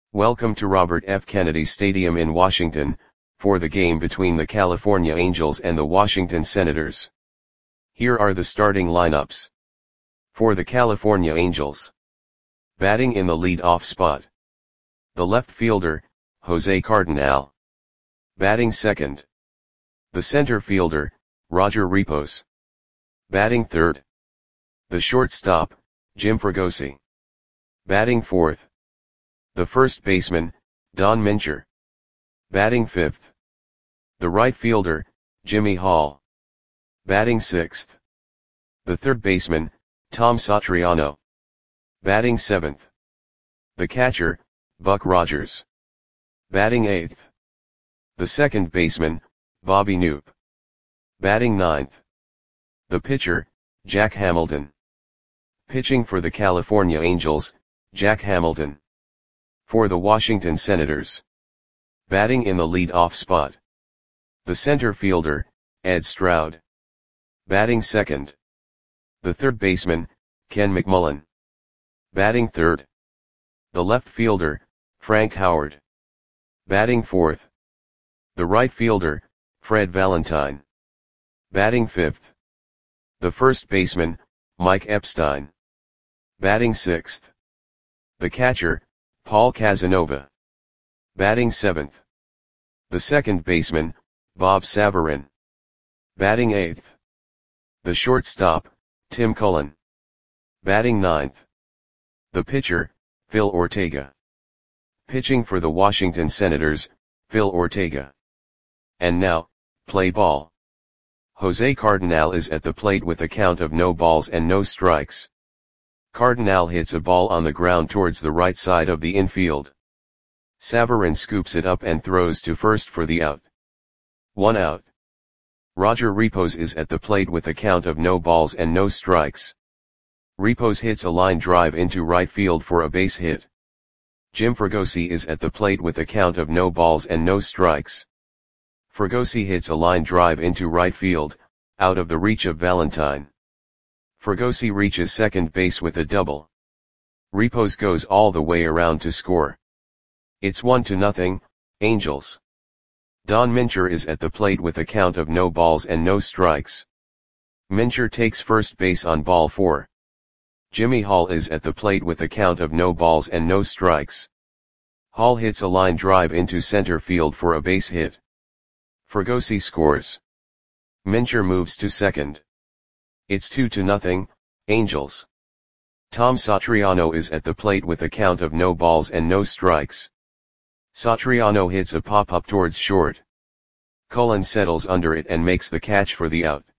Welcome to Robert F. Kennedy Stadium in Washington, for the game between the California Angels and the Washington Senators. Here are the starting lineups. For the California Angels. Batting in the lead-off spot. The left fielder, Jose Cardenal. Batting second. The center fielder, Roger Repos. Batting third. The shortstop, Jim Fregosi. Batting fourth. The first baseman, Don Mincher. Batting fifth. The right fielder, Jimmy Hall. Batting sixth. The third baseman, Tom Satriano. Batting seventh. The catcher, Buck Rogers. Batting eighth. The second baseman, Bobby Knoop. Batting ninth. The pitcher, Jack Hamilton. Pitching for the California Angels, Jack Hamilton. For the Washington Senators. Batting in the lead-off spot. The center fielder, Ed Stroud. Batting second. The third baseman, Ken McMullen. Batting third. The left fielder, Frank Howard. Batting fourth. The right fielder, Fred Valentine. Batting fifth. The first baseman, Mike Epstein. Batting sixth. The catcher, Paul Casanova. Batting seventh. The second baseman, Bob Savarin. Batting eighth. The shortstop, Tim Cullen. Batting ninth. The pitcher, Phil Ortega. Pitching for the Washington Senators, Phil Ortega. And now, play ball. Jose Cardenal is at the plate with a count of no balls and no strikes. Cardenal hits a ball on the ground towards the right side of the infield. Savarin scoops it up and throws to first for the out. 1 out. Roger Repos is at the plate with a count of no balls and no strikes. Repos hits a line drive into right field for a base hit. Jim Fregosi is at the plate with a count of no balls and no strikes. Fregosi hits a line drive into right field, out of the reach of Valentine. Fregosi reaches second base with a double. Repos goes all the way around to score. It's 1-0, Angels. Don Mincher is at the plate with a count of no balls and no strikes. Mincher takes first base on ball 4. Jimmy Hall is at the plate with a count of no balls and no strikes. Hall hits a line drive into center field for a base hit. Fregosi scores. Mincher moves to second. It's 2-0, Angels. Tom Satriano is at the plate with a count of no balls and no strikes. Satriano hits a pop-up towards short. Cullen settles under it and makes the catch for the out.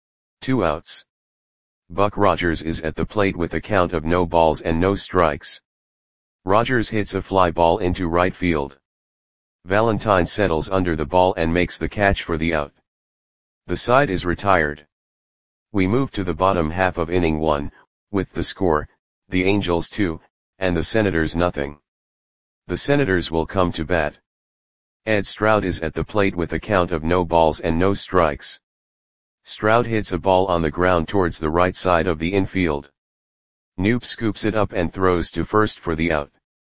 2 outs. Buck Rogers is at the plate with a count of no balls and no strikes. Rogers hits a fly ball into right field. Valentine settles under the ball and makes the catch for the out. The side is retired. We move to the bottom half of inning 1, with the score, the Angels 2, and the Senators 0. The Senators will come to bat. Ed Stroud is at the plate with a count of no balls and no strikes. Stroud hits a ball on the ground towards the right side of the infield. Knoop scoops it up and throws to first for the out.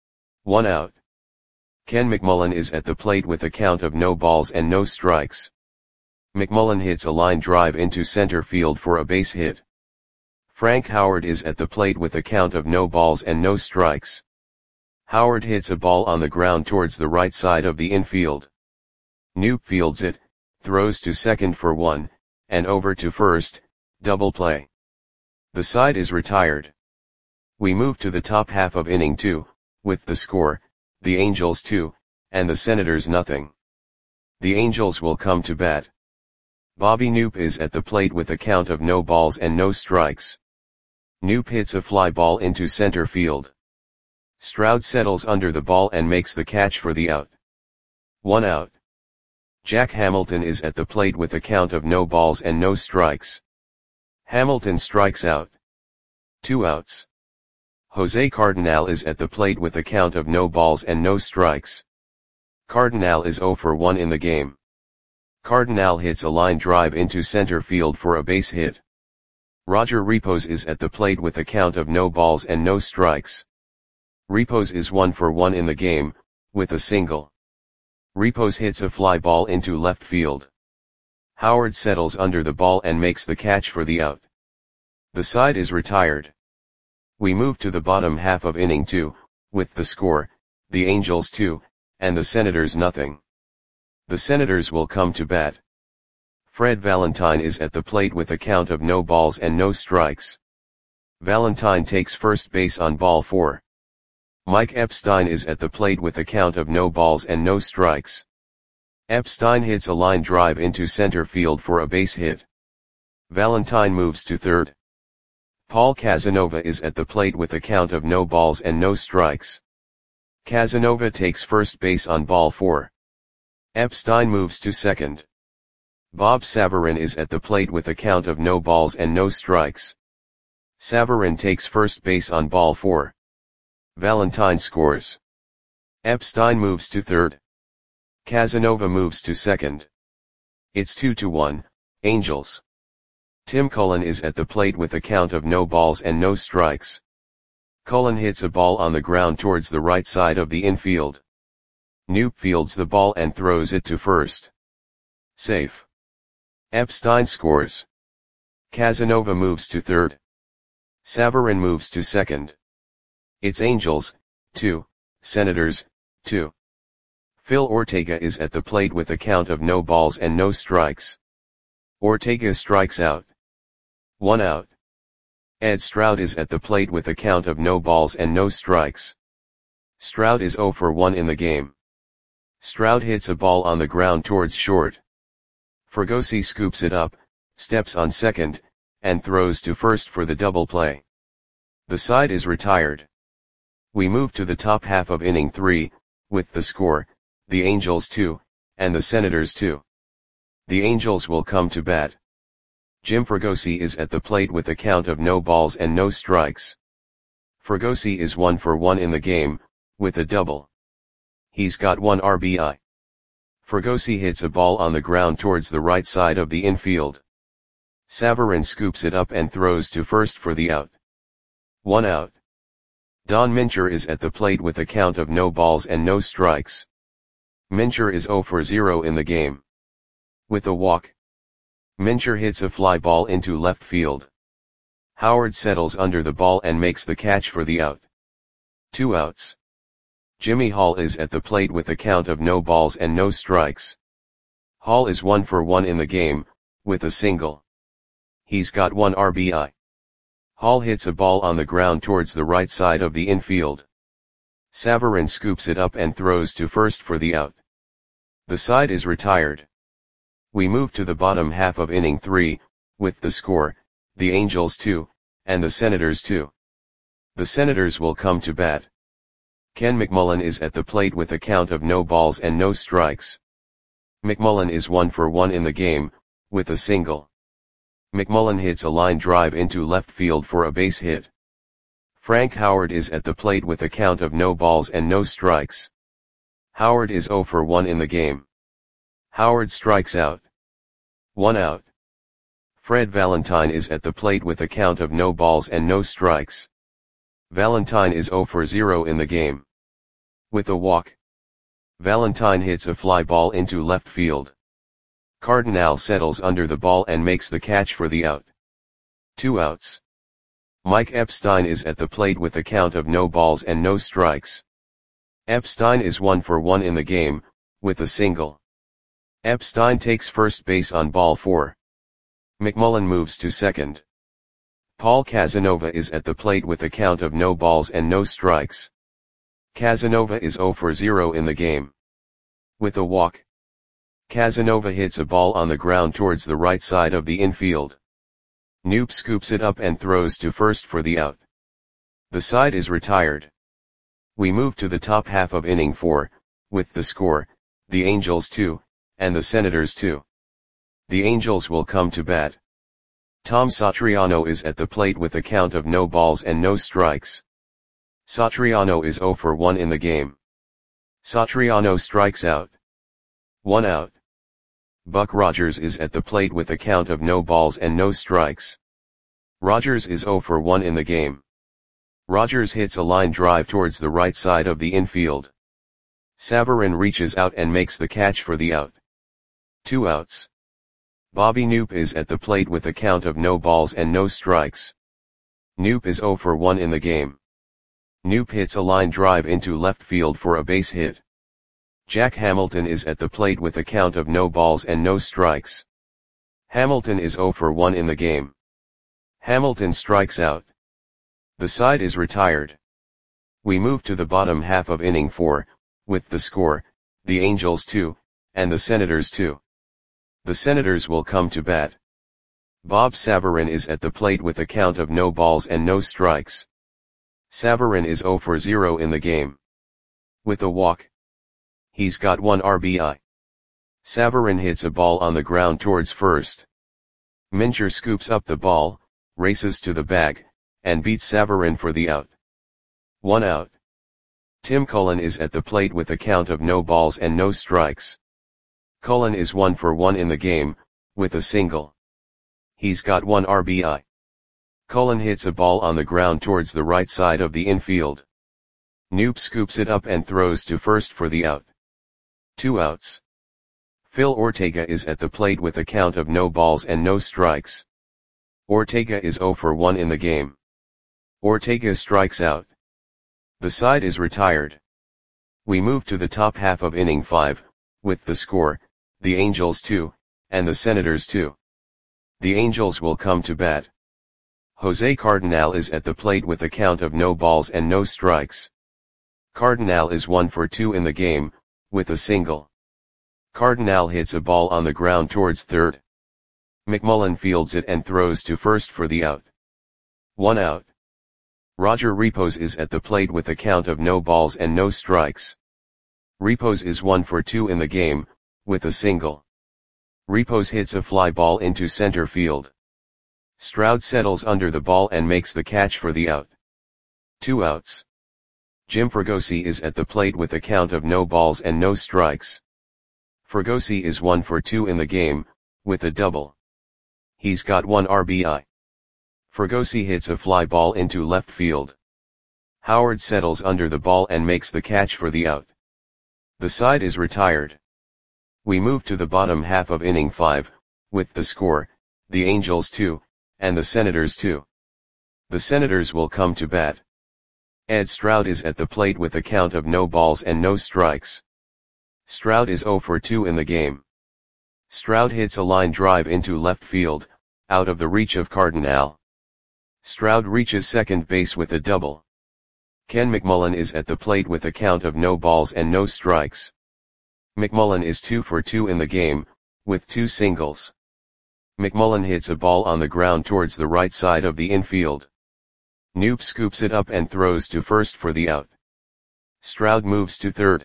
1 out. Ken McMullen is at the plate with a count of no balls and no strikes. McMullen hits a line drive into center field for a base hit. Frank Howard is at the plate with a count of no balls and no strikes. Howard hits a ball on the ground towards the right side of the infield. Knoop fields it, throws to second for 1, and over to first, double play. The side is retired. We move to the top half of inning 2, with the score, the Angels 2, and the Senators 0. The Angels will come to bat. Bobby Knoop is at the plate with a count of no balls and no strikes. Knoop hits a fly ball into center field. Stroud settles under the ball and makes the catch for the out. 1 out. Jack Hamilton is at the plate with a count of no balls and no strikes. Hamilton strikes out. 2 outs. Jose Cardenal is at the plate with a count of no balls and no strikes. Cardenal is 0 for 1 in the game. Cardenal hits a line drive into center field for a base hit. Roger Repos is at the plate with a count of no balls and no strikes. Repos is 1 for 1 in the game, with a single. Repos hits a fly ball into left field. Howard settles under the ball and makes the catch for the out. The side is retired. We move to the bottom half of inning 2, with the score, the Angels 2, and the Senators nothing. The Senators will come to bat. Fred Valentine is at the plate with a count of no balls and no strikes. Valentine takes first base on ball 4. Mike Epstein is at the plate with a count of no balls and no strikes. Epstein hits a line drive into center field for a base hit. Valentine moves to third. Paul Casanova is at the plate with a count of no balls and no strikes. Casanova takes first base on ball 4. Epstein moves to second. Bob Savarin is at the plate with a count of no balls and no strikes. Savarin takes first base on ball 4. Valentine scores. Epstein moves to third. Casanova moves to second. It's 2-1, Angels. Tim Cullen is at the plate with a count of no balls and no strikes. Cullen hits a ball on the ground towards the right side of the infield. Knoop fields the ball and throws it to first. Safe. Epstein scores. Casanova moves to third. Savarin moves to second. It's Angels, 2, Senators, 2. Phil Ortega is at the plate with a count of no balls and no strikes. Ortega strikes out. 1 out. Ed Stroud is at the plate with a count of no balls and no strikes. Stroud is 0 for 1 in the game. Stroud hits a ball on the ground towards short. Fregosi scoops it up, steps on second, and throws to first for the double play. The side is retired. We move to the top half of inning 3, with the score, the Angels 2, and the Senators 2. The Angels will come to bat. Jim Fregosi is at the plate with a count of no balls and no strikes. Fregosi is 1 for 1 in the game, with a double. He's got 1 RBI. Fregosi hits a ball on the ground towards the right side of the infield. Savarin scoops it up and throws to first for the out. 1 out. Don Mincher is at the plate with a count of no balls and no strikes. Mincher is 0 for 0 in the game. With a walk. Mincher hits a fly ball into left field. Howard settles under the ball and makes the catch for the out. 2 outs. Jimmy Hall is at the plate with a count of no balls and no strikes. Hall is 1 for 1 in the game, with a single. He's got 1 RBI. Hall hits a ball on the ground towards the right side of the infield. Savarin scoops it up and throws to first for the out. The side is retired. We move to the bottom half of inning 3, with the score, the Angels 2, and the Senators 2. The Senators will come to bat. Ken McMullen is at the plate with a count of no balls and no strikes. McMullen is 1 for 1 in the game, with a single. McMullen hits a line drive into left field for a base hit. Frank Howard is at the plate with a count of no balls and no strikes. Howard is 0 for 1 in the game. Howard strikes out. 1 out. Fred Valentine is at the plate with a count of no balls and no strikes. Valentine is 0 for 0 in the game. With a walk. Valentine hits a fly ball into left field. Cardinal settles under the ball and makes the catch for the out. 2 outs. Mike Epstein is at the plate with a count of no balls and no strikes. Epstein is 1 for 1 in the game, with a single. Epstein takes first base on ball 4. McMullen moves to second. Paul Casanova is at the plate with a count of no balls and no strikes. Casanova is 0 for 0 in the game. With a walk. Casanova hits a ball on the ground towards the right side of the infield. Knoop scoops it up and throws to first for the out. The side is retired. We move to the top half of inning 4, with the score, the Angels 2, and the Senators 2. The Angels will come to bat. Tom Satriano is at the plate with a count of no balls and no strikes. Satriano is 0 for 1 in the game. Satriano strikes out. 1 out. Buck Rogers is at the plate with a count of no balls and no strikes. Rogers is 0 for 1 in the game. Rogers hits a line drive towards the right side of the infield. Savarin reaches out and makes the catch for the out. 2 outs. Bobby Knoop is at the plate with a count of no balls and no strikes. Knoop is 0 for 1 in the game. Knoop hits a line drive into left field for a base hit. Jack Hamilton is at the plate with a count of no balls and no strikes. Hamilton is 0 for 1 in the game. Hamilton strikes out. The side is retired. We move to the bottom half of inning 4, with the score, the Angels 2, and the Senators 2. The Senators will come to bat. Bob Savarin is at the plate with a count of no balls and no strikes. Savarin is 0 for 0 in the game. With a walk. He's got 1 RBI. Savarin hits a ball on the ground towards first. Mincher scoops up the ball, races to the bag, and beats Savarin for the out. 1 out. Tim Cullen is at the plate with a count of no balls and no strikes. Cullen is 1 for 1 in the game, with a single. He's got 1 RBI. Cullen hits a ball on the ground towards the right side of the infield. Knoop scoops it up and throws to first for the out. 2 outs. Phil Ortega is at the plate with a count of no balls and no strikes. Ortega is 0 for 1 in the game. Ortega strikes out. The side is retired. We move to the top half of inning 5, with the score, the Angels 2, and the Senators 2. The Angels will come to bat. Jose Cardenal is at the plate with a count of no balls and no strikes. Cardenal is 1 for 2 in the game, with a single. Cardenal hits a ball on the ground towards third. McMullen fields it and throws to first for the out. 1 out. Roger Repos is at the plate with a count of no balls and no strikes. Repos is 1 for 2 in the game, with a single. Repos hits a fly ball into center field. Stroud settles under the ball and makes the catch for the out. 2 outs. Jim Fregosi is at the plate with a count of no balls and no strikes. Fregosi is 1 for 2 in the game, with a double. He's got 1 RBI. Fregosi hits a fly ball into left field. Howard settles under the ball and makes the catch for the out. The side is retired. We move to the bottom half of inning 5, with the score, the Angels 2, and the Senators 2. The Senators will come to bat. Ed Stroud is at the plate with a count of no balls and no strikes. Stroud is 0 for 2 in the game. Stroud hits a line drive into left field, out of the reach of Cardenal. Stroud reaches second base with a double. Ken McMullen is at the plate with a count of no balls and no strikes. McMullen is 2 for 2 in the game, with 2 singles. McMullen hits a ball on the ground towards the right side of the infield. Knoop scoops it up and throws to first for the out. Stroud moves to third.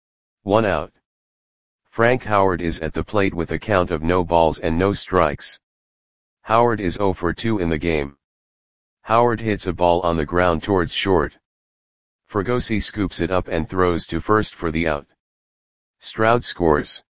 1 out. Frank Howard is at the plate with a count of no balls and no strikes. Howard is 0 for 2 in the game. Howard hits a ball on the ground towards short. Fregosi scoops it up and throws to first for the out. Stroud scores.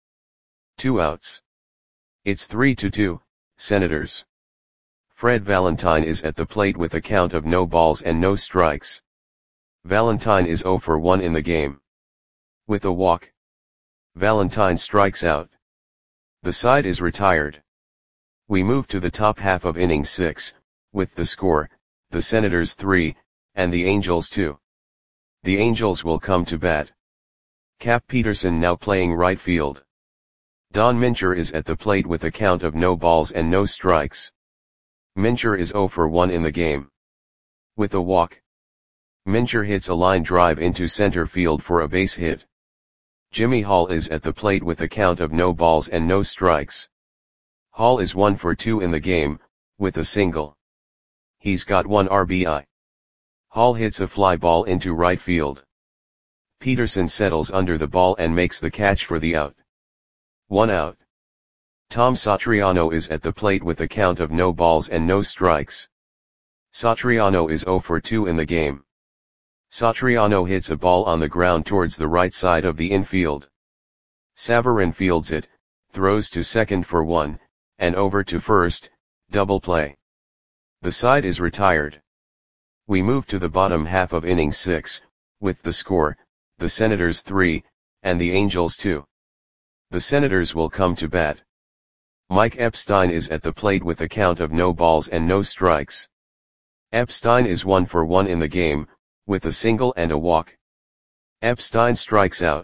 2 outs. It's 3-2, Senators. Fred Valentine is at the plate with a count of no balls and no strikes. Valentine is 0 for 1 in the game. With a walk. Valentine strikes out. The side is retired. We move to the top half of inning 6, with the score, the Senators 3, and the Angels 2. The Angels will come to bat. Cap Peterson now playing right field. Don Mincher is at the plate with a count of no balls and no strikes. Mincher is 0 for 1 in the game. With a walk. Mincher hits a line drive into center field for a base hit. Jimmy Hall is at the plate with a count of no balls and no strikes. Hall is 1 for 2 in the game, with a single. He's got 1 RBI. Hall hits a fly ball into right field. Peterson settles under the ball and makes the catch for the out. 1 out. Tom Satriano is at the plate with a count of no balls and no strikes. Satriano is 0 for 2 in the game. Satriano hits a ball on the ground towards the right side of the infield. Savarin fields it, throws to second for 1, and over to first, double play. The side is retired. We move to the bottom half of inning 6, with the score, the Senators 3, and the Angels 2. The Senators will come to bat. Mike Epstein is at the plate with a count of no balls and no strikes. Epstein is 1 for 1 in the game, with a single and a walk. Epstein strikes out.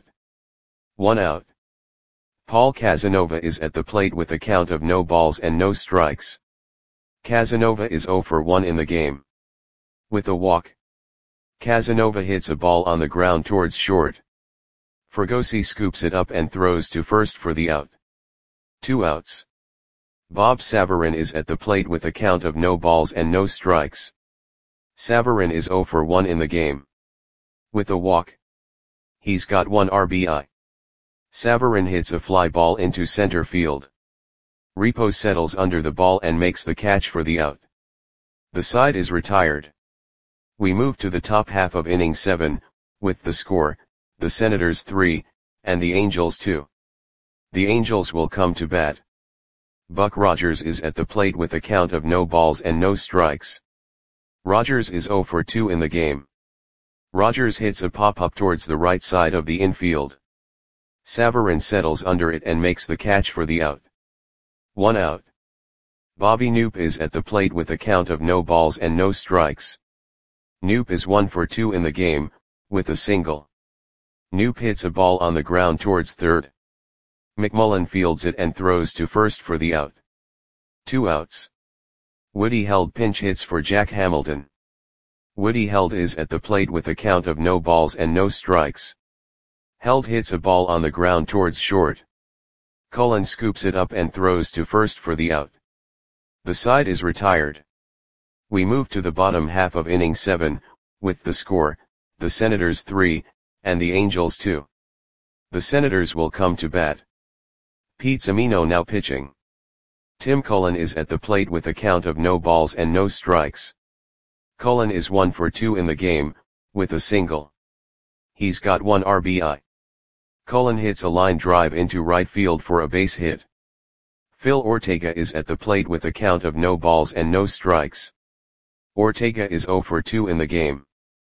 1 out. Paul Casanova is at the plate with a count of no balls and no strikes. Casanova is 0 for 1 in the game. With a walk. Casanova hits a ball on the ground towards short. Fregosi scoops it up and throws to first for the out. 2 outs. Bob Savarin is at the plate with a count of no balls and no strikes. Savarin is 0 for 1 in the game. With a walk. He's got 1 RBI. Savarin hits a fly ball into center field. Repo settles under the ball and makes the catch for the out. The side is retired. We move to the top half of inning 7, with the score, the Senators 3, and the Angels 2. The Angels will come to bat. Buck Rogers is at the plate with a count of no balls and no strikes. Rogers is 0 for 2 in the game. Rogers hits a pop-up towards the right side of the infield. Savarin settles under it and makes the catch for the out. 1 out. Bobby Knoop is at the plate with a count of no balls and no strikes. Knoop is 1 for 2 in the game, with a single. Knoop hits a ball on the ground towards third. McMullen fields it and throws to first for the out. 2 outs. Woody Held pinch hits for Jack Hamilton. Woody Held is at the plate with a count of no balls and no strikes. Held hits a ball on the ground towards short. Cullen scoops it up and throws to first for the out. The side is retired. We move to the bottom half of inning 7, with the score, the Senators 3, and the Angels 2. The Senators will come to bat. Pete Zimino now pitching. Tim Cullen is at the plate with a count of no balls and no strikes. Cullen is 1 for 2 in the game, with a single. He's got 1 RBI. Cullen hits a line drive into right field for a base hit. Phil Ortega is at the plate with a count of no balls and no strikes. Ortega is 0 for 2 in the game.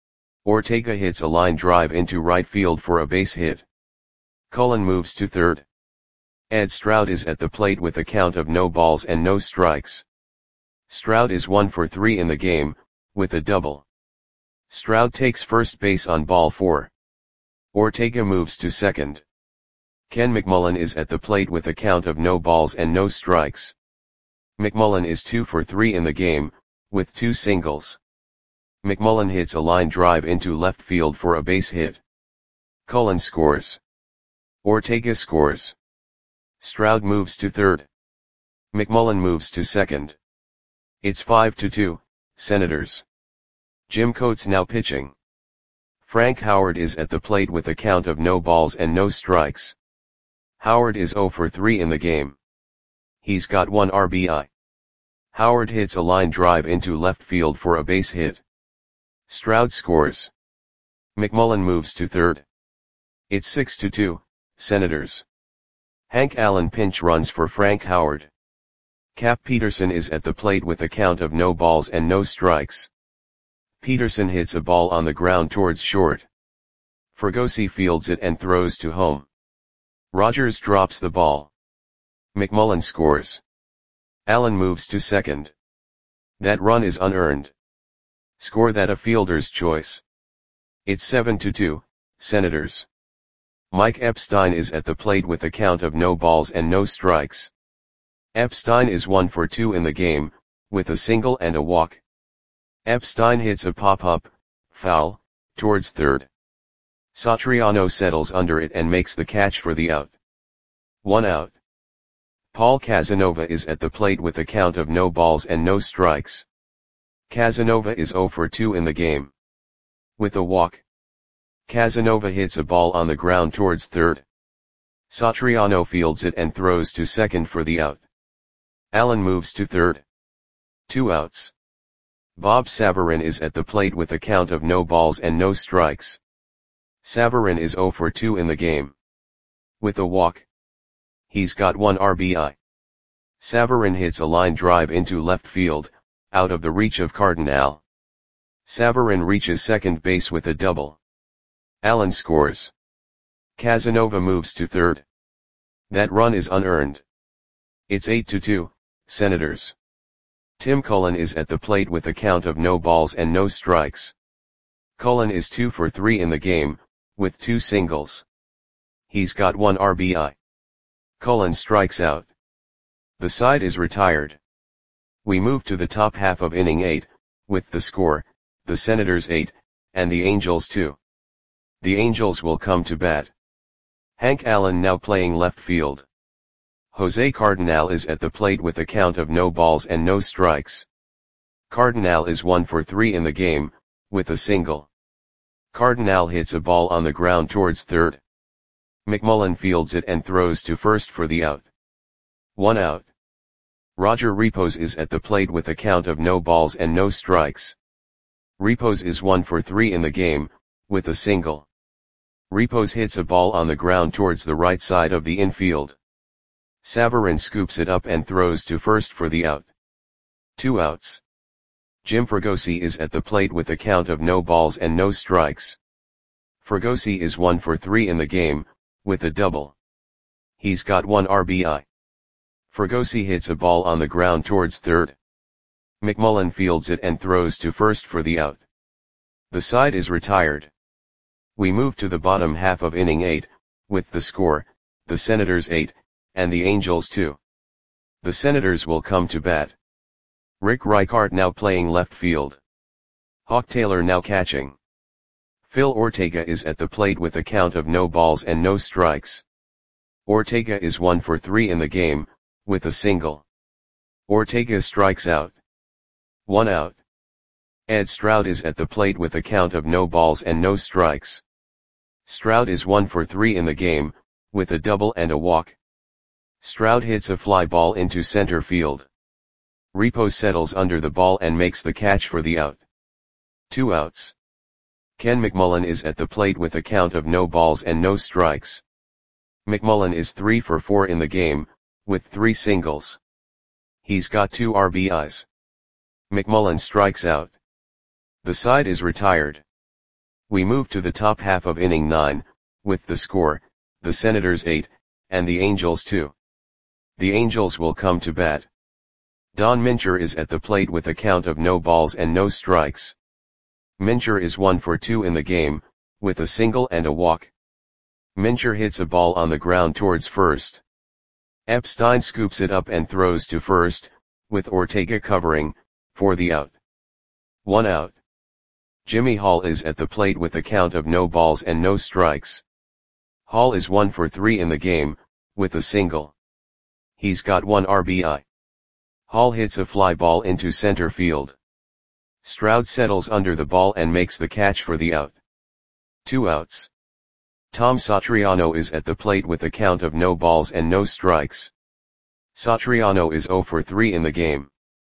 Ortega hits a line drive into right field for a base hit. Cullen moves to third. Ed Stroud is at the plate with a count of no balls and no strikes. Stroud is 1 for 3 in the game, with a double. Stroud takes first base on ball 4. Ortega moves to second. Ken McMullen is at the plate with a count of no balls and no strikes. McMullen is 2 for 3 in the game, with 2 singles. McMullen hits a line drive into left field for a base hit. Cullen scores. Ortega scores. Stroud moves to third. McMullen moves to second. It's 5-2, Senators. Jim Coates now pitching. Frank Howard is at the plate with a count of no balls and no strikes. Howard is 0 for 3 in the game. He's got 1 RBI. Howard hits a line drive into left field for a base hit. Stroud scores. McMullen moves to third. It's 6-2, Senators. Hank Allen pinch runs for Frank Howard. Cap Peterson is at the plate with a count of no balls and no strikes. Peterson hits a ball on the ground towards short. Fregosi fields it and throws to home. Rogers drops the ball. McMullen scores. Allen moves to second. That run is unearned. Score that a fielder's choice. It's 7-2, Senators. Mike Epstein is at the plate with a count of no balls and no strikes. Epstein is 1 for 2 in the game, with a single and a walk. Epstein hits a pop-up, foul, towards third. Satriano settles under it and makes the catch for the out. 1 out. Paul Casanova is at the plate with a count of no balls and no strikes. Casanova is 0 for 2 in the game. With a walk. Casanova hits a ball on the ground towards third. Satriano fields it and throws to second for the out. Allen moves to third. 2 outs. Bob Savarin is at the plate with a count of no balls and no strikes. Savarin is 0 for 2 in the game. With a walk. He's got 1 RBI. Savarin hits a line drive into left field, out of the reach of Cardinal. Savarin reaches second base with a double. Allen scores. Casanova moves to third. That run is unearned. It's 8-2, Senators. Tim Cullen is at the plate with a count of no balls and no strikes. Cullen is 2 for 3 in the game, with 2 singles. He's got 1 RBI. Cullen strikes out. The side is retired. We move to the top half of inning 8, with the score, the Senators 8, and the Angels 2. The Angels will come to bat. Hank Allen now playing left field. Jose Cardinal is at the plate with a count of no balls and no strikes. Cardinal is 1 for 3 in the game, with a single. Cardinal hits a ball on the ground towards third. McMullen fields it and throws to first for the out. 1 out. Roger Repos is at the plate with a count of no balls and no strikes. Repos is 1 for 3 in the game, with a single. Repos hits a ball on the ground towards the right side of the infield. Savarin scoops it up and throws to first for the out. 2 outs. Jim Fregosi is at the plate with a count of no balls and no strikes. Fregosi is 1 for 3 in the game, with a double. He's got 1 RBI. Fregosi hits a ball on the ground towards third. McMullen fields it and throws to first for the out. The side is retired. We move to the bottom half of inning 8, with the score, the Senators 8, and the Angels 2. The Senators will come to bat. Rick Reichart now playing left field. Hawk Taylor now catching. Phil Ortega is at the plate with a count of no balls and no strikes. Ortega is 1 for 3 in the game, with a single. Ortega strikes out. 1 out. Ed Stroud is at the plate with a count of no balls and no strikes. Stroud is 1 for 3 in the game, with a double and a walk. Stroud hits a fly ball into center field. Repos settles under the ball and makes the catch for the out. 2 outs. Ken McMullen is at the plate with a count of no balls and no strikes. McMullen is 3 for 4 in the game, with 3 singles. He's got 2 RBIs. McMullen strikes out. The side is retired. We move to the top half of inning 9, with the score, the Senators 8, and the Angels 2. The Angels will come to bat. Don Mincher is at the plate with a count of no balls and no strikes. Mincher is 1 for 2 in the game, with a single and a walk. Mincher hits a ball on the ground towards first. Epstein scoops it up and throws to first, with Ortega covering, for the out. 1 out. Jimmy Hall is at the plate with a count of no balls and no strikes. Hall is 1 for 3 in the game, with a single. He's got 1 RBI. Hall hits a fly ball into center field. Stroud settles under the ball and makes the catch for the out. 2 outs. Tom Satriano is at the plate with a count of no balls and no strikes. Satriano is 0 for 3 in the game.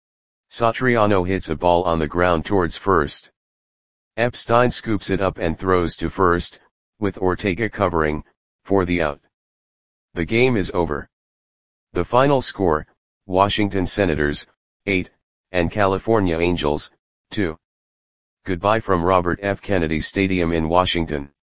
Satriano hits a ball on the ground towards first. Epstein scoops it up and throws to first, with Ortega covering, for the out. The game is over. The final score, Washington Senators, 8, and California Angels, 2. Goodbye from Robert F. Kennedy Stadium in Washington.